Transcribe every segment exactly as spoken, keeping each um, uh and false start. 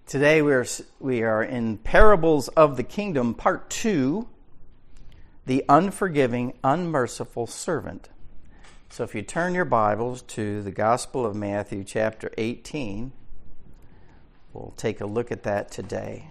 Today we are, we are in Parables of the Kingdom, Part two, The Unforgiving, Unmerciful Servant. So if you turn your Bibles to the Gospel of Matthew, chapter eighteen, we'll take a look at that today.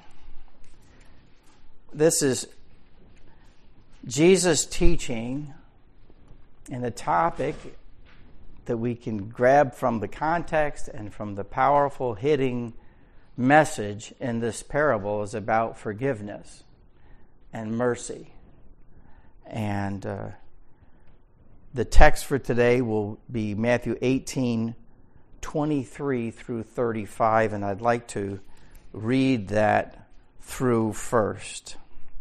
This is Jesus teaching, and the topic that we can grab from the context and from the powerful hitting message in this parable is about forgiveness and mercy. And uh, the text for today will be Matthew eighteen, twenty-three through thirty-five, and I'd like to read that through first.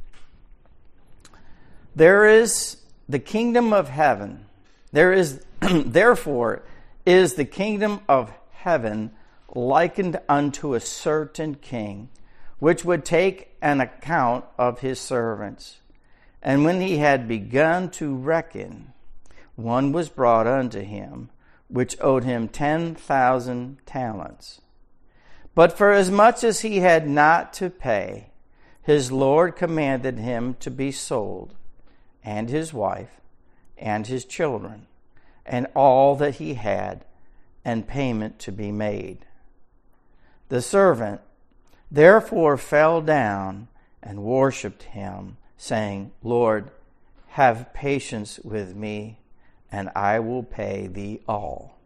There is the kingdom of heaven. There is, therefore, is the kingdom of heaven likened unto a certain king, which would take an account of his servants. And when he had begun to reckon, one was brought unto him, which owed him ten thousand talents. But for as much as he had not to pay, his Lord commanded him to be sold, and his wife, and his children, and all that he had, and payment to be made. The servant therefore fell down and worshipped him, saying, Lord, have patience with me, and I will pay thee all.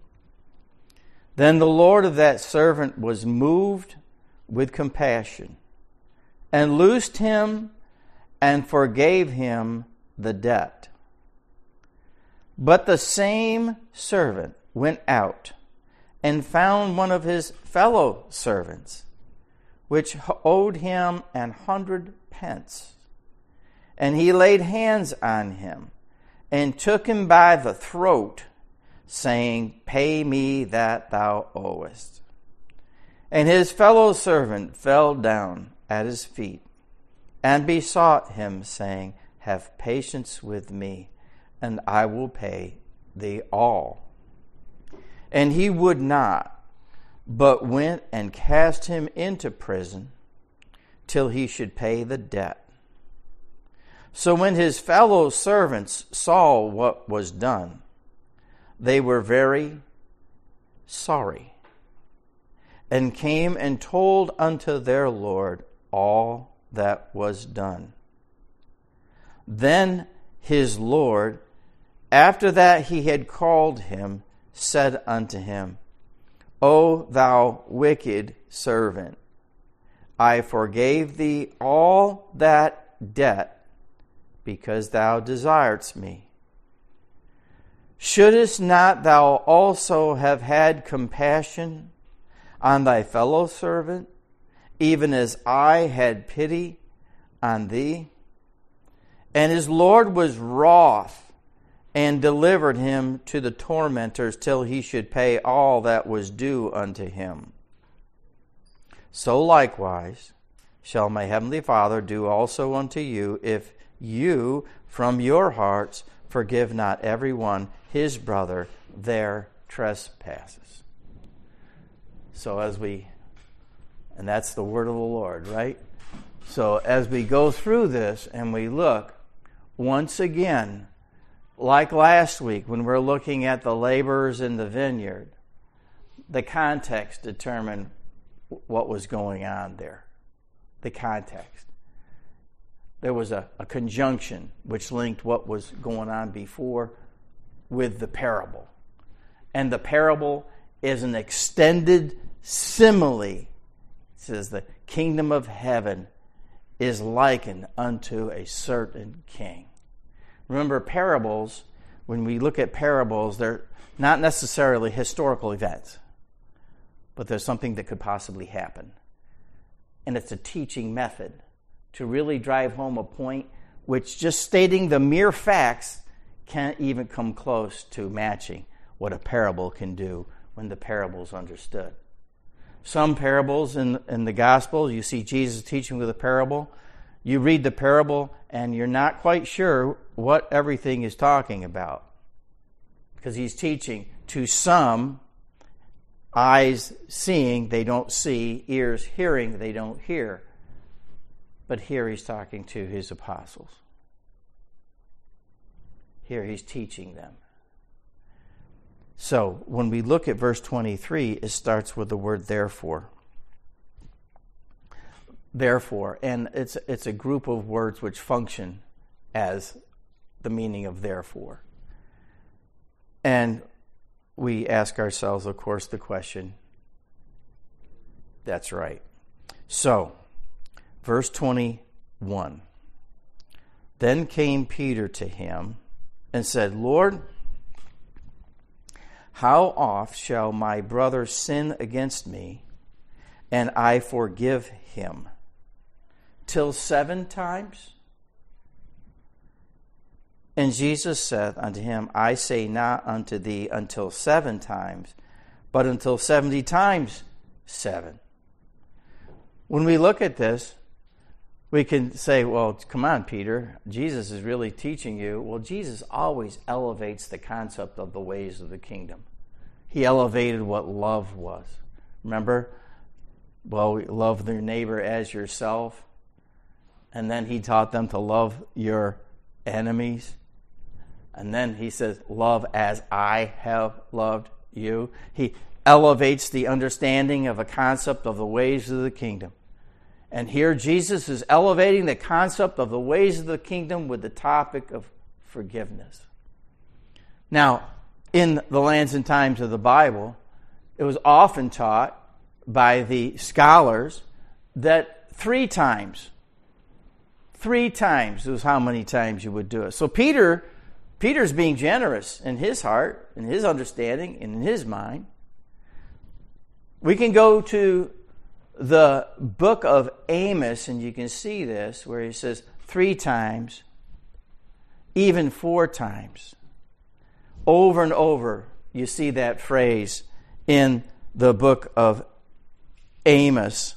Then the Lord of that servant was moved with compassion, and loosed him, and forgave him the debt. But the same servant went out and found one of his fellow servants, which owed him an hundred pence. And he laid hands on him, and took him by the throat, saying, Pay me that thou owest. And his fellow servant fell down at his feet, and besought him, saying, Have patience with me, and I will pay thee all. And he would not, but went and cast him into prison till he should pay the debt. So when his fellow servants saw what was done, they were very sorry, and came and told unto their Lord all that was done. Then his Lord, after that he had called him, said unto him, O thou wicked servant, I forgave thee all that debt, because thou desiredst me. Shouldest not thou also have had compassion on thy fellow servant, even as I had pity on thee? And his Lord was wroth, and delivered him to the tormentors till he should pay all that was due unto him. So likewise shall my heavenly Father do also unto you, if you from your hearts forgive not every one his brother their trespasses. So as we, and that's the word of the Lord, right? So as we go through this and we look, once again, like last week when we're looking at the laborers in the vineyard, the context determined what was going on there. The context. There was a, a conjunction which linked what was going on before with the parable. And the parable is an extended simile. It says the kingdom of heaven is likened unto a certain king. Remember, parables, when we look at parables, they're not necessarily historical events, but there's something that could possibly happen. And it's a teaching method to really drive home a point which just stating the mere facts can't even come close to matching what a parable can do when the parable is understood. Some parables in, in the Gospels, you see Jesus teaching with a parable. You read the parable and you're not quite sure what everything is talking about, because he's teaching to some Eyes seeing, they don't see. Ears hearing, they don't hear. But here he's talking to his apostles. Here he's teaching them. So when we look at verse twenty-three, it starts with the word therefore. Therefore, and it's it's a group of words which function as the meaning of therefore. And we ask ourselves, of course, the question, that's right. So, verse twenty-one. Then came Peter to him and said, Lord, how oft shall my brother sin against me, and I forgive him? Till seven times? And Jesus said unto him, I say not unto thee until seven times, but until seventy times seven. When we look at this, we can say, well, come on, Peter, Jesus is really teaching you. Well, Jesus always elevates the concept of the ways of the kingdom. He elevated what love was. Remember? Well, love your neighbor as yourself. And then he taught them to love your enemies. And then he says, love as I have loved you. He elevates the understanding of a concept of the ways of the kingdom. And here Jesus is elevating the concept of the ways of the kingdom with the topic of forgiveness. Now, in the lands and times of the Bible, it was often taught by the scholars that three times, three times was how many times you would do it. So Peter, Peter's being generous in his heart, in his understanding, and in his mind. We can go to the book of Amos, and you can see this, where he says three times, even four times. Over and over, you see that phrase in the book of Amos.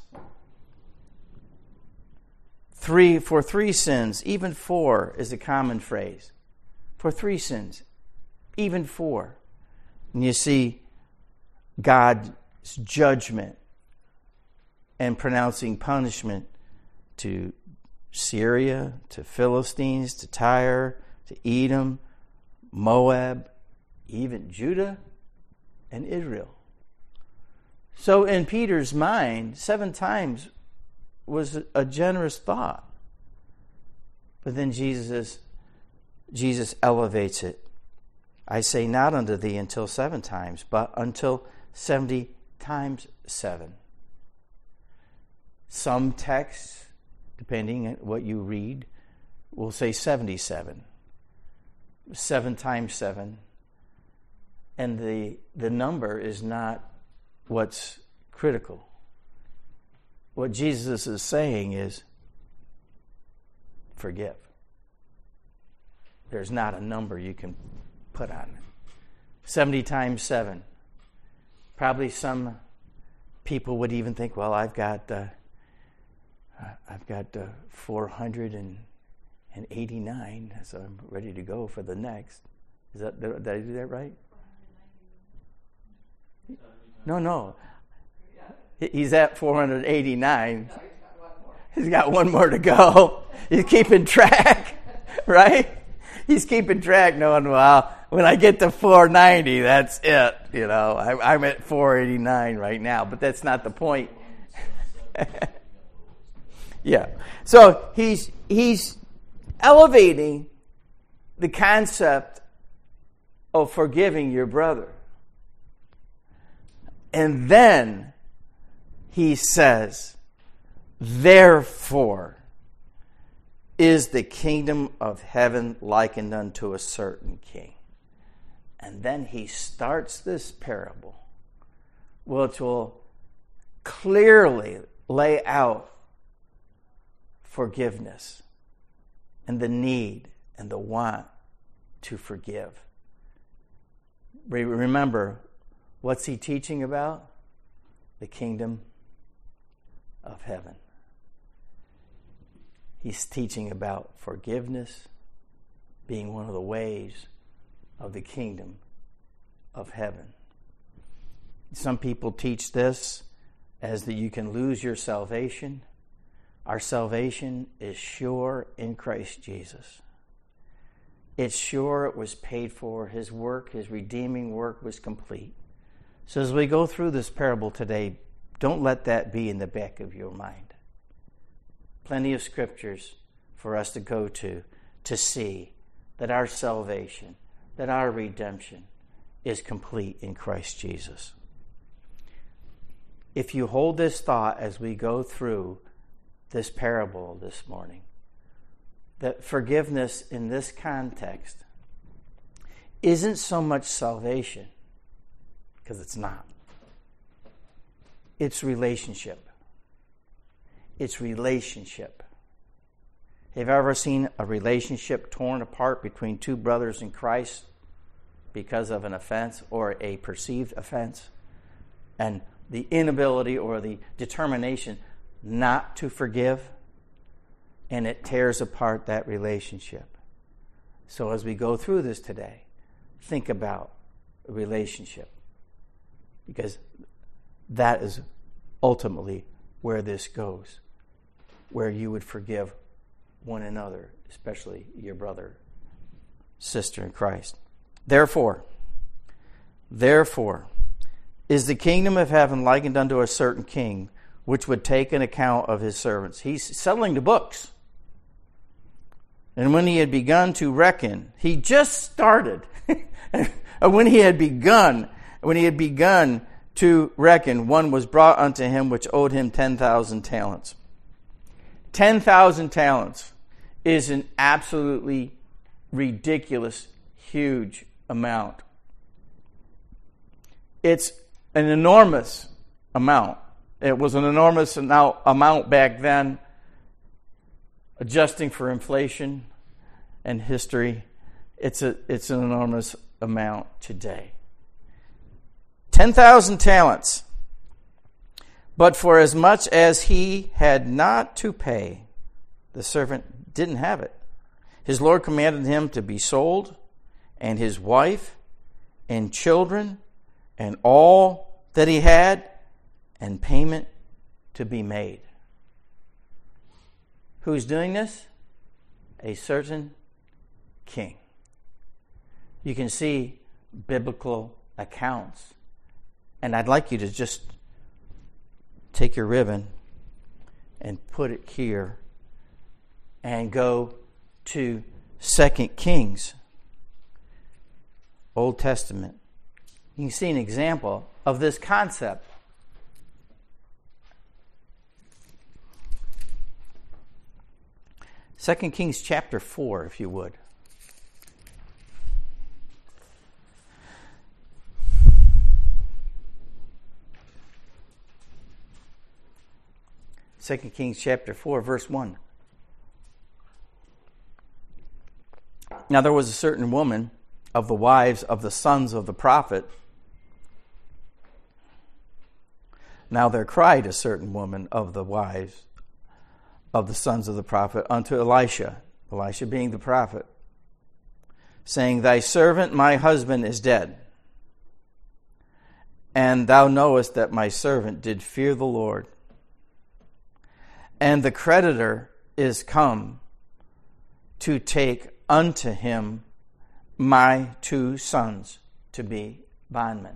Three, for three sins, even four is a common phrase. For three sins, even four. And you see God's judgment and pronouncing punishment to Syria, to Philistines, to Tyre, to Edom, Moab, even Judah and Israel. So in Peter's mind, seven times was a generous thought. But then Jesus, Jesus elevates it. I say not unto thee until seven times, but until seventy times seven. Some texts, depending on what you read, will say seventy-seven. Seven times seven. And the, the number is not what's critical. What Jesus is saying is, forgive. There's not a number you can put on it. seventy times seven. Probably some people would even think, well, I've got... Uh, I've got uh, four hundred eighty-nine, so I'm ready to go for the next. Is that, did I do that right? No, no. He's at four hundred eighty-nine. He's got one more to go. He's keeping track, right? He's keeping track, knowing, well, when I get to four ninety, that's it. You know, I, I'm at four eighty-nine right now, but that's not the point. Yeah. So he's he's elevating the concept of forgiving your brother. And then he says, therefore is the kingdom of heaven likened unto a certain king. And then he starts this parable, which will clearly lay out forgiveness and the need and the want to forgive. Remember, what's he teaching about? The kingdom of heaven. He's teaching about forgiveness being one of the ways of the kingdom of heaven. Some people teach this as that you can lose your salvation. Our salvation is sure in Christ Jesus. It's sure, it was paid for. His work, his redeeming work was complete. So as we go through this parable today, don't let that be in the back of your mind. Plenty of scriptures for us to go to to see that our salvation, that our redemption is complete in Christ Jesus. If you hold this thought as we go through this parable this morning, that forgiveness in this context isn't so much salvation, because it's not. It's relationship. It's relationship. Have you ever seen a relationship torn apart between two brothers in Christ because of an offense or a perceived offense? And the inability or the determination not to forgive, and it tears apart that relationship. So as we go through this today, think about a relationship, because that is ultimately where this goes, where you would forgive one another, especially your brother, sister in Christ. Therefore, therefore, is the kingdom of heaven likened unto a certain king, which would take an account of his servants. He's settling the books. And when he had begun to reckon, he just started. when he had begun, when he had begun to reckon, one was brought unto him which owed him ten thousand talents. ten thousand talents is an absolutely ridiculous, huge amount. It's an enormous amount. It was an enormous amount back then, adjusting for inflation and history. It's a it's an enormous amount today. ten thousand talents. But for as much as he had not to pay, the servant didn't have it. His Lord commanded him to be sold, and his wife, and children, and all that he had, and payment to be made. Who's doing this? A certain king. You can see biblical accounts. And I'd like you to just take your ribbon and put it here and go to Second Kings, Old Testament. You can see an example of this concept. Second Kings chapter four, if you would. Second Kings chapter four, verse one. Now there was a certain woman of the wives of the sons of the prophet. Now there cried a certain woman of the wives of the sons of the prophet unto Elisha, Elisha being the prophet, saying, Thy servant my husband is dead, and thou knowest that my servant did fear the Lord, and the creditor is come to take unto him my two sons to be bondmen.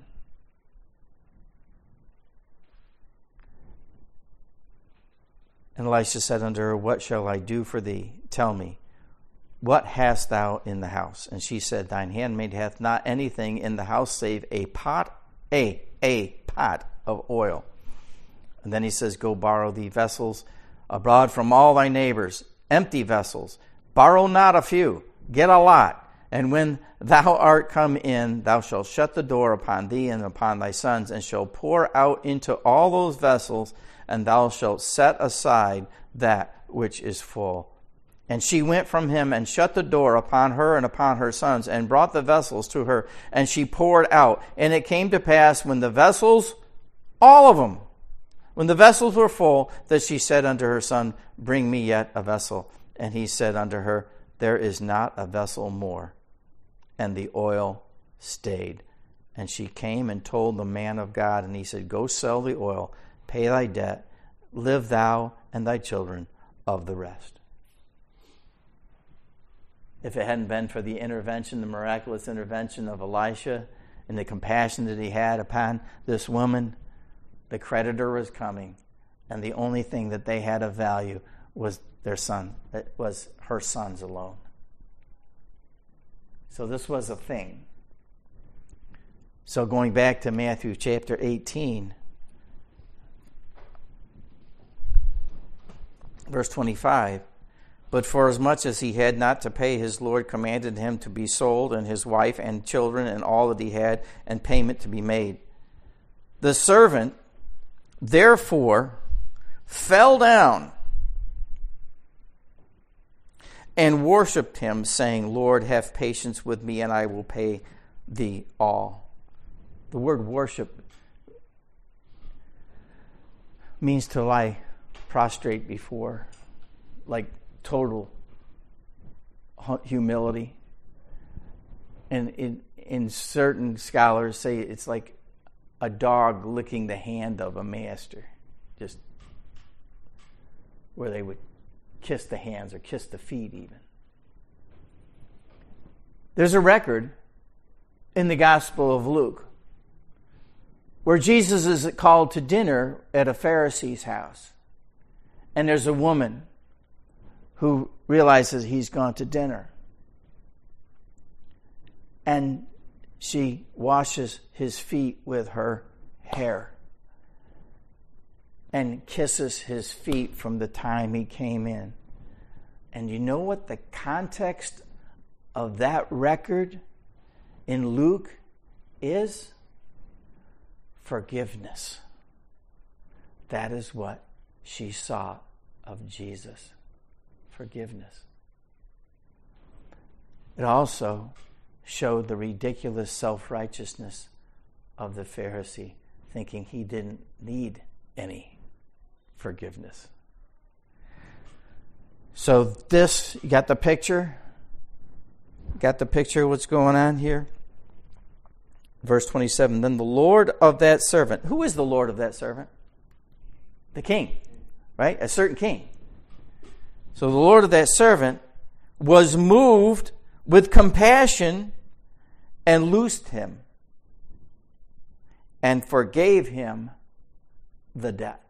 And Elisha said unto her, What shall I do for thee? Tell me, what hast thou in the house? And she said, Thine handmaid hath not anything in the house save a pot, a, a pot of oil. And then he says, Go borrow thee vessels abroad from all thy neighbors, empty vessels. Borrow not a few, get a lot. And when thou art come in, thou shalt shut the door upon thee and upon thy sons, and shalt pour out into all those vessels, and thou shalt set aside that which is full. And she went from him and shut the door upon her and upon her sons, and brought the vessels to her, and she poured out. And it came to pass, when the vessels, all of them, when the vessels were full, that she said unto her son, Bring me yet a vessel. And he said unto her, There is not a vessel more. And the oil stayed And she came and told the man of God, and he said, go sell the oil, pay thy debt, live thou and thy children of the rest. If it hadn't been for the intervention, the miraculous intervention of Elisha and the compassion that he had upon this woman, the creditor was coming, and the only thing that they had of value was their son. It was her sons alone. So this was a thing. So going back to Matthew chapter eighteen, verse twenty-five, but for as much as he had not to pay, his Lord commanded him to be sold, and his wife and children and all that he had, and payment to be made. The servant, therefore, fell down and worshipped him, saying, Lord, have patience with me, and I will pay thee all. The word worship means to lie prostrate before, like total humility. And in, in certain scholars say it's like a dog licking the hand of a master, just where they would kiss the hands or kiss the feet even. There's a record in the Gospel of Luke where Jesus is called to dinner at a Pharisee's house. And there's a woman who realizes he's gone to dinner. And she washes his feet with her hair and kisses his feet from the time he came in. And you know what the context of that record in Luke is? Forgiveness. That is what she saw of Jesus. Forgiveness. It also showed the ridiculous self-righteousness of the Pharisee, thinking he didn't need any forgiveness. So this, you got the picture? Got the picture of what's going on here? Verse twenty-seven, then the Lord of that servant. Who is the Lord of that servant? The king, right? A certain king. So the Lord of that servant was moved with compassion and loosed him and forgave him the debt.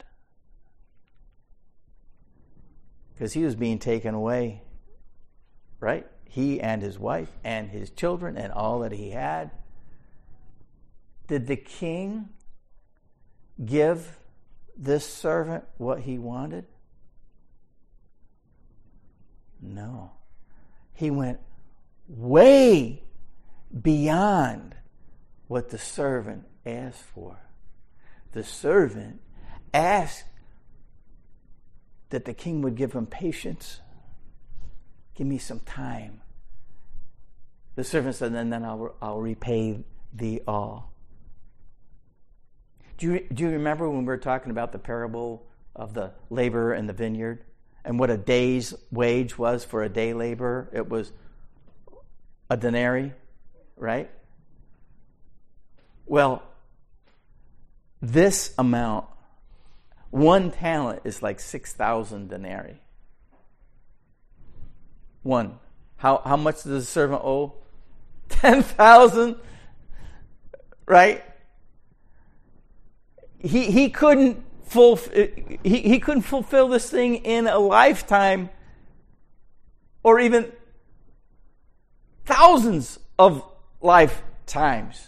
Because he was being taken away, right? He and his wife and his children and all that he had. Did the king give this servant what he wanted? No. He went way beyond what the servant asked for. The servant asked that the king would give him patience. Give me some time. The servant said, and then I'll, I'll repay thee all. Do you, do you remember when we were talking about the parable of the laborer in the vineyard and what a day's wage was for a day laborer? It was a denarii, right? Well, this amount, one talent is like six thousand denarii. One. How how much does the servant owe? ten thousand, right? He he couldn't full he, he couldn't fulfill this thing in a lifetime, or even thousands of lifetimes.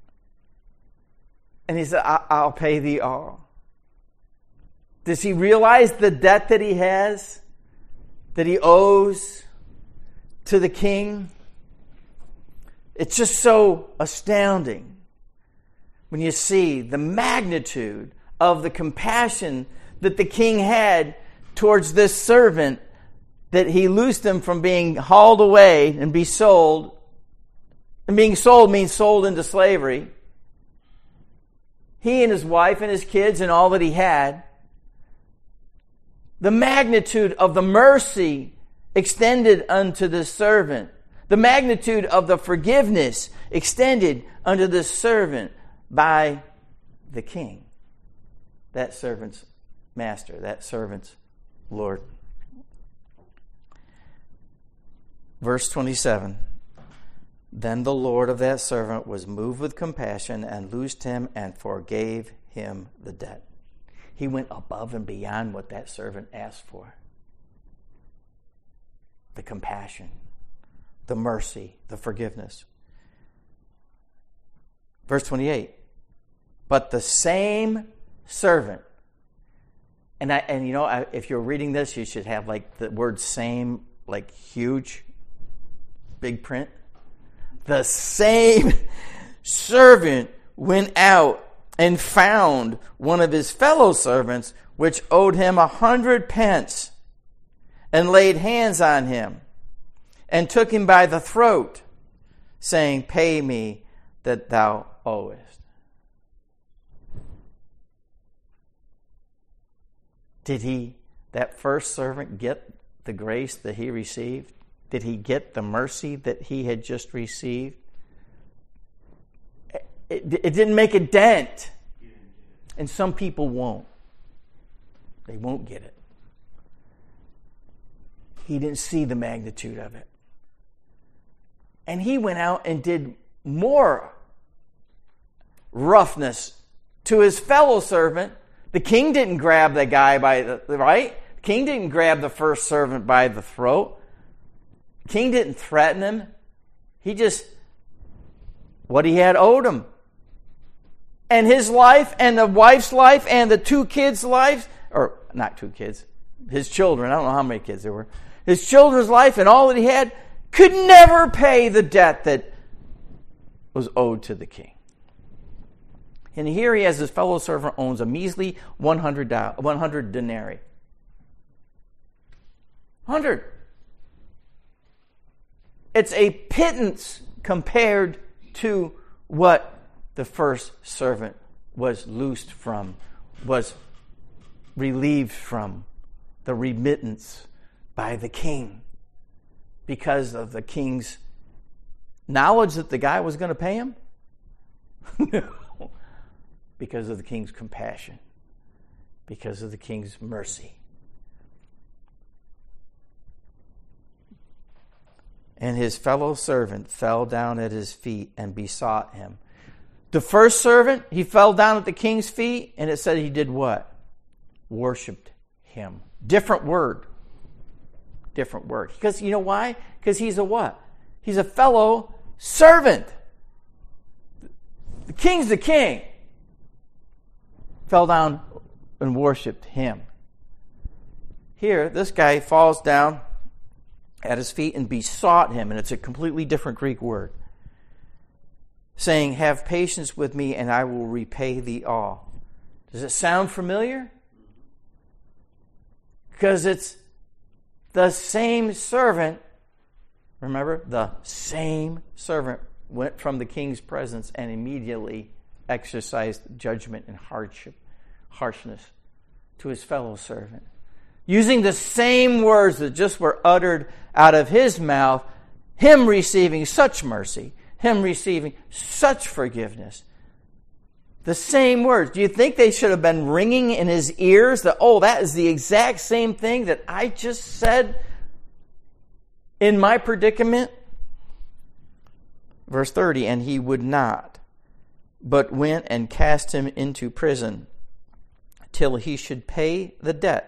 And he said, I, I'll pay thee all. Does he realize the debt that he has, that he owes to the king? It's just so astounding when you see the magnitude of the compassion that the king had towards this servant, that he loosed him from being hauled away and be sold. And being sold means sold into slavery. He and his wife and his kids and all that he had. The magnitude of the mercy extended unto this servant. The magnitude of the forgiveness extended unto the servant by the king. That servant's master, that servant's Lord. Verse twenty-seven. Then the Lord of that servant was moved with compassion and loosed him and forgave him the debt. He went above and beyond what that servant asked for. The compassion, the mercy, the forgiveness. Verse twenty-eight. But the same servant, and I and you know, I, if you're reading this, you should have like the word "same" like huge, big print. The same servant went out and found one of his fellow servants, which owed him a hundred pence, and laid hands on him, and took him by the throat, saying, Pay me that thou owest. Did he, that first servant, get the grace that he received? Did he get the mercy that he had just received? It, it didn't make a dent. And some people won't. They won't get it. He didn't see the magnitude of it. And he went out and did more roughness to his fellow servant. The king didn't grab the guy by the, right? The king didn't grab the first servant by the throat. The king didn't threaten him. He just, what he had owed him. And his life and the wife's life and the two kids' lives, or not two kids, his children, I don't know how many kids there were. His children's life and all that he had could never pay the debt that was owed to the king. And here he has his fellow servant owns a measly one hundred denarii. one hundred. It's a pittance compared to what the first servant was loosed from, was relieved from, the remittance by the king, because of the king's knowledge that the guy was going to pay him? No. Because of the king's compassion, because of the king's mercy. And his fellow servant fell down at his feet and besought him. The first servant, he fell down at the king's feet, and it said he did what? Worshipped him. Different word. Different word. Because you know why? Because he's a what? He's a fellow servant. The king's the king. Fell down and worshipped him. Here, this guy falls down at his feet and besought him, and it's a completely different Greek word, saying, Have patience with me, and I will repay thee all. Does it sound familiar? Because it's the same servant. Remember, the same servant went from the king's presence and immediately exercised judgment and hardship, harshness to his fellow servant. Using the same words that just were uttered out of his mouth, him receiving such mercy, him receiving such forgiveness. The same words. Do you think they should have been ringing in his ears that, oh, that is the exact same thing that I just said in my predicament? Verse thirty, and he would not, but went and cast him into prison till he should pay the debt.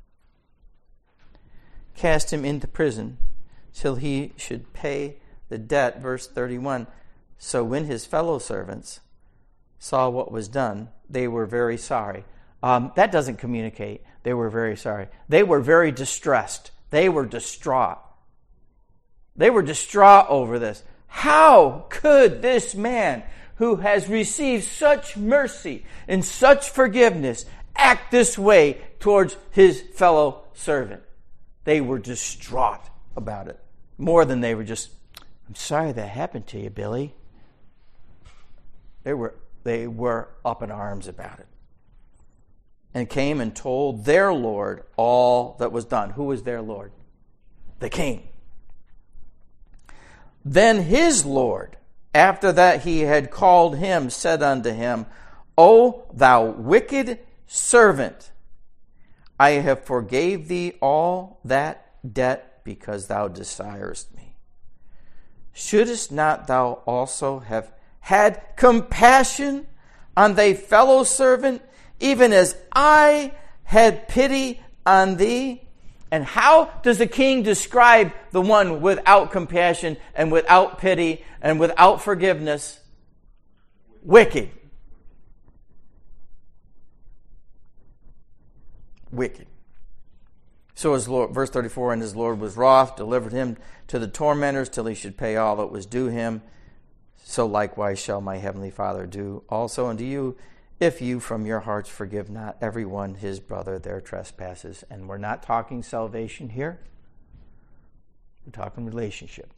Cast him into prison till he should pay the debt. Verse thirty-one, so when his fellow servants saw what was done, they were very sorry. Um, that doesn't communicate. They were very sorry. They were very distressed. They were distraught. They were distraught over this. How could this man who has received such mercy and such forgiveness act this way towards his fellow servant? They were distraught about it. More than they were just, I'm sorry that happened to you, Billy. They were they were up in arms about it. And came and told their Lord all that was done. Who was their Lord? The king. Then his Lord, after that he had called him, said unto him, O thou wicked servant, I have forgave thee all that debt because thou desirest me. Shouldest not thou also have had compassion on thy fellow servant, even as I had pity on thee? And how does the king describe the one without compassion and without pity and without forgiveness? Wicked. Wicked. So his Lord, verse thirty-four, and his Lord was wroth, delivered him to the tormentors till he should pay all that was due him. So likewise shall my heavenly Father do also unto you, if you from your hearts forgive not everyone his brother their trespasses. And we're not talking salvation here. We're talking relationship.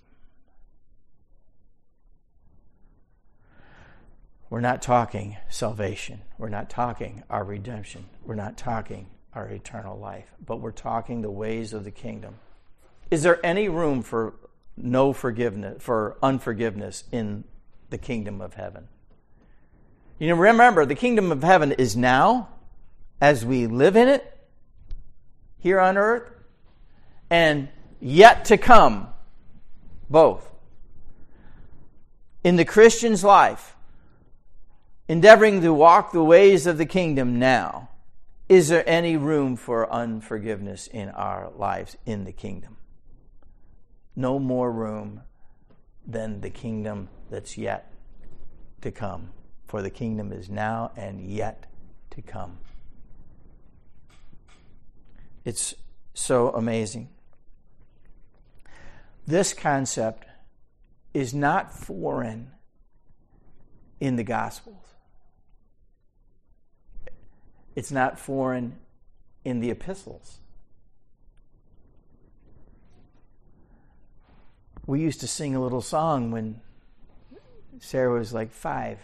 We're not talking salvation. We're not talking our redemption. We're not talking our eternal life. But we're talking the ways of the kingdom. Is there any room for no forgiveness, for unforgiveness in the kingdom of heaven? You know, remember, the kingdom of heaven is now, as we live in it, here on earth, and yet to come, both. In the Christian's life, endeavoring to walk the ways of the kingdom now, is there any room for unforgiveness in our lives in the kingdom? No more room than the kingdom that's yet to come. For the kingdom is now and yet to come. It's so amazing. This concept is not foreign in the Gospels. It's not foreign in the epistles. We used to sing a little song when Sarah was like five.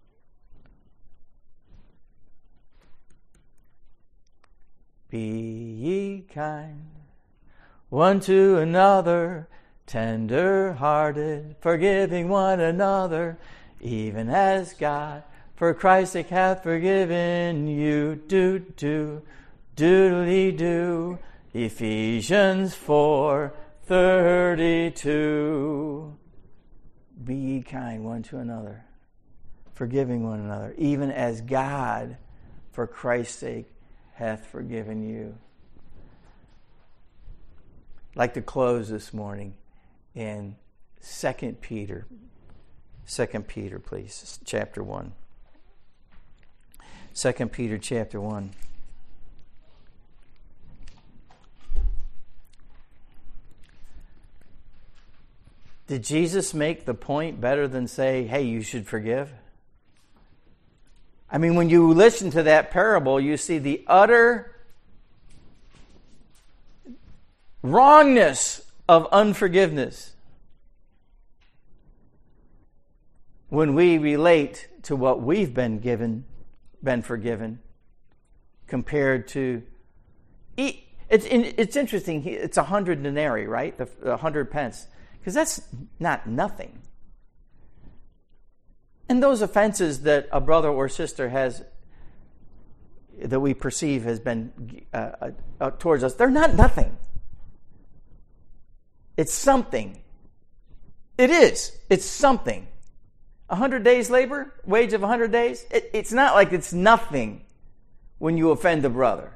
Be ye kind, one to another, tender-hearted, forgiving one another, even as God, for Christ's sake, hath forgiven you. Do, do, doodly-do. Ephesians four thirty-two. Be ye kind one to another, forgiving one another, even as God, for Christ's sake, hath forgiven you. I'd like to close this morning in Second Peter. Second Peter, please, chapter one. Second Peter, chapter one. Did Jesus make the point better than say, hey, you should forgive? I mean, when you listen to that parable, you see the utter wrongness of unforgiveness when we relate to what we've been given, been forgiven, compared to... It's, it's interesting, it's a hundred denarii, right? The, the hundred pence. Because that's not nothing. And those offenses that a brother or sister has, that we perceive has been uh, uh, towards us, they're not nothing. It's something. It is. It's something. A hundred days labor, wage of a hundred days, it, it's not like it's nothing when you offend a brother.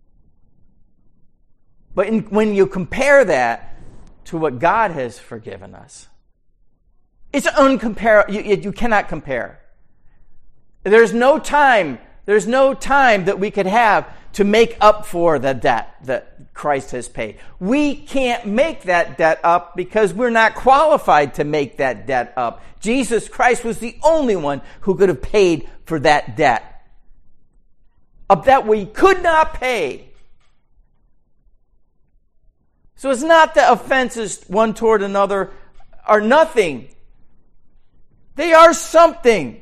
But in, when you compare that to what God has forgiven us, it's uncomparable. You, you cannot compare. There's no time, there's no time that we could have to make up for the debt that Christ has paid. We can't make that debt up because we're not qualified to make that debt up. Jesus Christ was the only one who could have paid for that debt. A debt we could not pay. So it's not that offenses one toward another are nothing. They are something.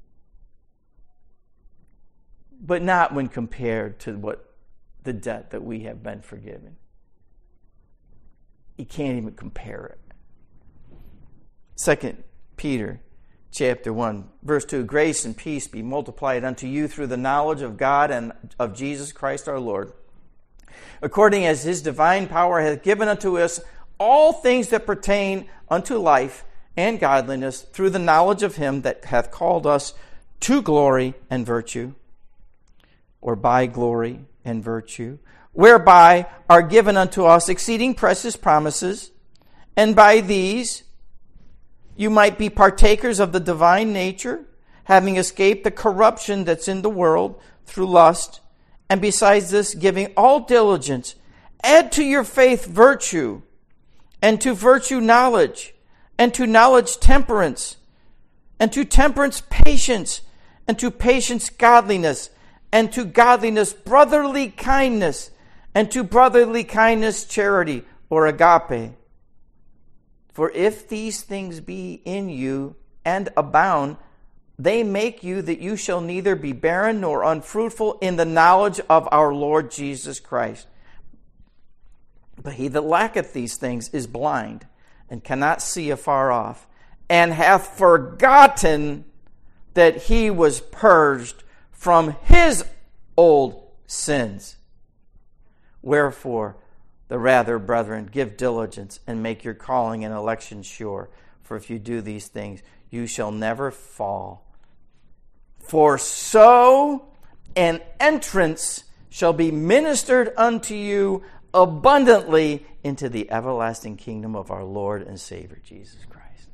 But not when compared to what the debt that we have been forgiven. You can't even compare it. Second Peter chapter one, verse two, grace and peace be multiplied unto you through the knowledge of God and of Jesus Christ our Lord, according as his divine power hath given unto us all things that pertain unto life and godliness, through the knowledge of him that hath called us to glory and virtue, or by glory and virtue, whereby are given unto us exceeding precious promises, and by these you might be partakers of the divine nature, having escaped the corruption that's in the world through lust, and besides this, giving all diligence, add to your faith virtue, and to virtue knowledge, and to knowledge temperance, and to temperance patience, and to patience godliness, and to godliness brotherly kindness, and to brotherly kindness charity, or agape. For if these things be in you and abound, they make you that you shall neither be barren nor unfruitful in the knowledge of our Lord Jesus Christ. But he that lacketh these things is blind, and cannot see afar off, and hath forgotten that he was purged from his old sins. Wherefore, the rather, brethren, give diligence and make your calling and election sure. For if you do these things, you shall never fall. For so an entrance shall be ministered unto you abundantly into the everlasting kingdom of our Lord and Savior Jesus Christ.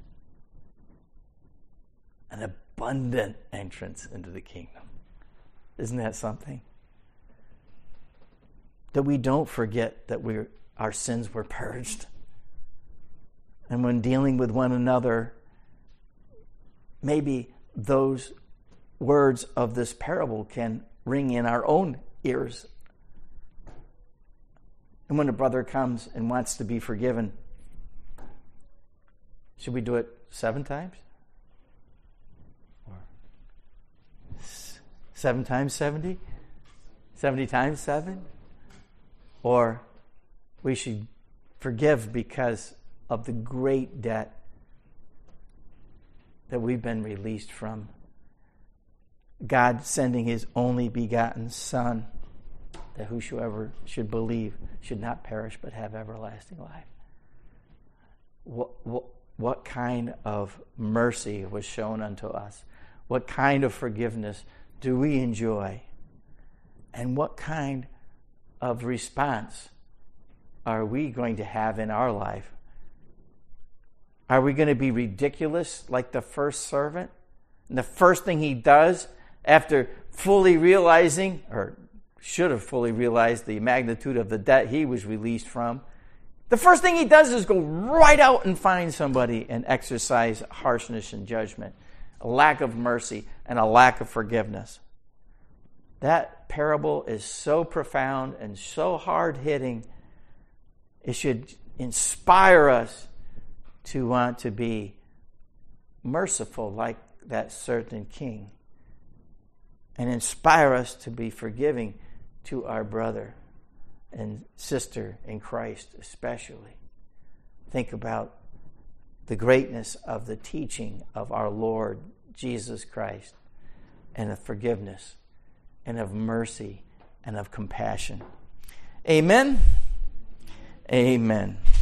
An abundant entrance into the kingdom. Isn't that something? That we don't forget that we our sins were purged. And when dealing with one another, maybe those words of this parable can ring in our own ears. And when a brother comes and wants to be forgiven, should we do it seven times? Or seven times seventy? Seventy times seven? Or we should forgive because of the great debt that we've been released from. God sending his only begotten Son, that whosoever should believe should not perish but have everlasting life. What, what, what kind of mercy was shown unto us? What kind of forgiveness do we enjoy? And what kind of response are we going to have in our life? Are we going to be ridiculous like the first servant? And the first thing he does after fully realizing, or should have fully realized the magnitude of the debt he was released from, the first thing he does is go right out and find somebody and exercise harshness and judgment, a lack of mercy and a lack of forgiveness. That parable is so profound and so hard-hitting, it should inspire us to want to be merciful like that certain king, and inspire us to be forgiving to our brother and sister in Christ especially. Think about the greatness of the teaching of our Lord Jesus Christ, and of forgiveness, and of mercy, and of compassion. Amen. Amen.